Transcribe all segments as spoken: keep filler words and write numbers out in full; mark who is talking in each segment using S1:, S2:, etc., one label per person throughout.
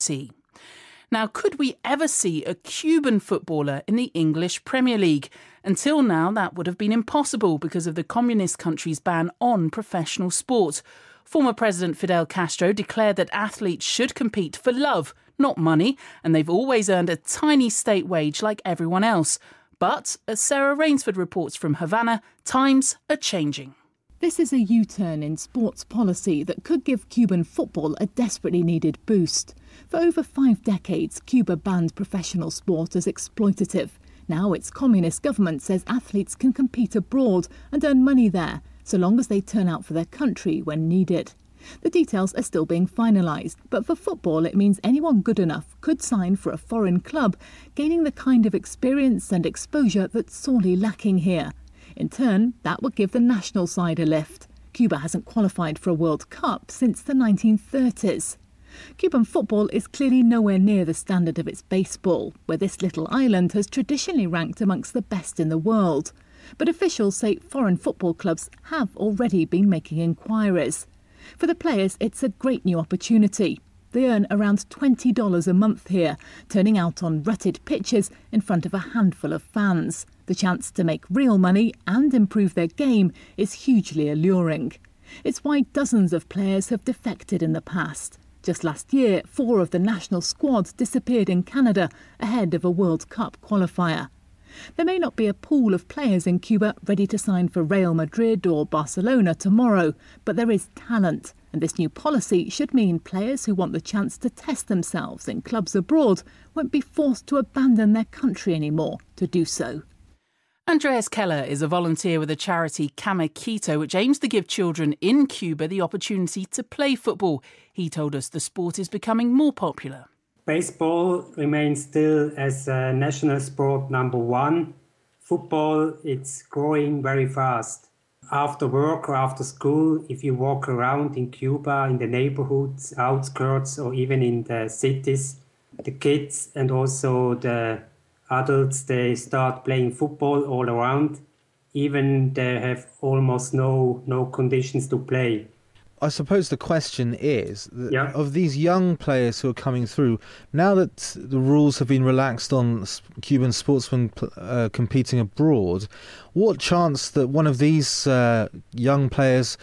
S1: guarantee. Now, could we ever see a Cuban footballer in the English Premier League? Until now, that would have been impossible because of the communist country's ban on professional sport. Former President Fidel Castro declared that athletes should compete for love, not money, and they've always earned a tiny state wage like everyone else. But, as Sarah Rainsford reports from Havana, times are changing.
S2: This is a U-turn in sports policy that could give Cuban football a desperately needed boost. For over five decades, Cuba banned professional sport as exploitative. Now its communist government says athletes can compete abroad and earn money there, so long as they turn out for their country when needed. The details are still being finalised, but for football it means anyone good enough could sign for a foreign club, gaining the kind of experience and exposure that's sorely lacking here. In turn, that would give the national side a lift. Cuba hasn't qualified for a World Cup since the nineteen thirties. Cuban football is clearly nowhere near the standard of its baseball, where this little island has traditionally ranked amongst the best in the world. But officials say foreign football clubs have already been making inquiries. For the players, it's a great new opportunity. They earn around twenty dollars a month here, turning out on rutted pitches in front of a handful of fans. The chance to make real money and improve their game is hugely alluring. It's why dozens of players have defected in the past. Just last year, four of the national squad disappeared in Canada ahead of a World Cup qualifier. There may not be a pool of players in Cuba ready to sign for Real Madrid or Barcelona tomorrow, but there is talent, and this new policy should mean players who want the chance to test themselves in clubs abroad won't be forced to abandon their country anymore to do so.
S1: Andreas Keller is a volunteer with the charity Cama Quito, which aims to give children in Cuba the opportunity to play football. He told us the sport is becoming more popular.
S3: Baseball remains still as a national sport number one. Football, it's growing very fast. After work or after school, if you walk around in Cuba, in the neighborhoods, outskirts, or even in the cities, the kids and also the adults, they start playing football all around. Even they have almost no no conditions to play.
S4: I suppose the question is,
S3: yeah.
S4: of these young players who are coming through, now that the rules have been relaxed on Cuban sportsmen uh, competing abroad, what chance that one of these uh, young players,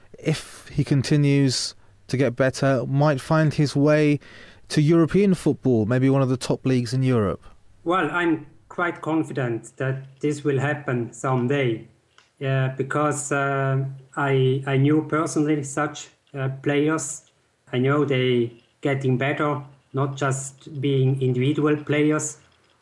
S4: if he continues to get better, might find his way to European football, maybe one of the top leagues in Europe?
S3: Well, I'm quite confident that this will happen someday. Yeah, because uh, I I knew personally such uh, players. I know they getting better, not just being individual players.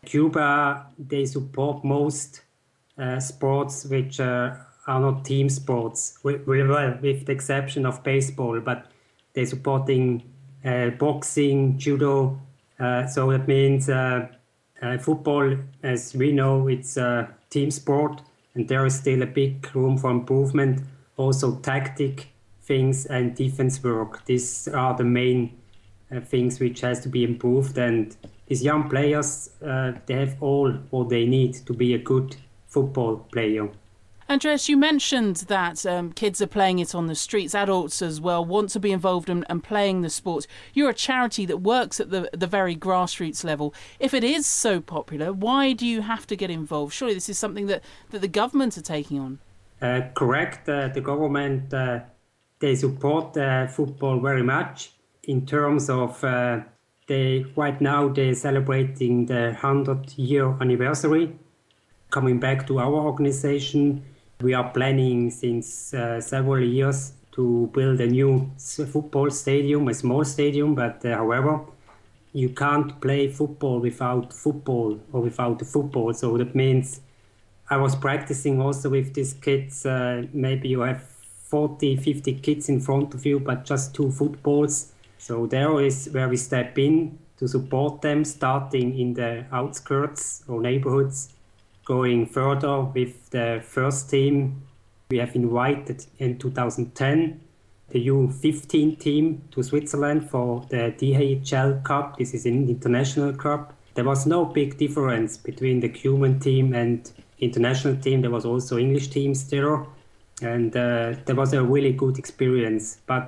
S3: Cuba, they support most uh, sports which uh, are not team sports, well, with the exception of baseball, but they're supporting uh, boxing, judo. Uh, so that means uh, uh, football, as we know, it's a team sport. And there is still a big room for improvement. Also tactic things and defense work. These are the main uh, things which has to be improved. And these young players, uh, they have all what they need to be a good football player.
S1: Andreas, you mentioned that um, kids are playing it on the streets, adults as well want to be involved in, and playing the sport. You're a charity that works at the, the very grassroots level. If it is so popular, why do you have to get involved? Surely this is something that, that the government are taking on.
S3: Uh, correct. Uh, the government, uh, they support uh, football very much in terms of, uh, they right now they're celebrating the one hundred year anniversary. Coming back to our organization, we are planning since uh, several years to build a new football stadium, a small stadium, but uh, however, you can't play football without football or without the football. So that means I was practicing also with these kids. Uh, maybe you have forty, fifty kids in front of you, but just two footballs. So there is where we step in to support them, starting in the outskirts or neighborhoods. Going further with the first team, we have invited in two thousand ten the U fifteen team to Switzerland for the D H L Cup. This is an international cup. There was no big difference between the Cuban team and international team. There was also English teams there. And uh, there was a really good experience. But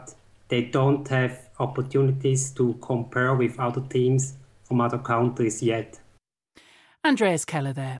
S3: they don't have opportunities to compare with other teams from other countries yet.
S1: Andreas Keller there.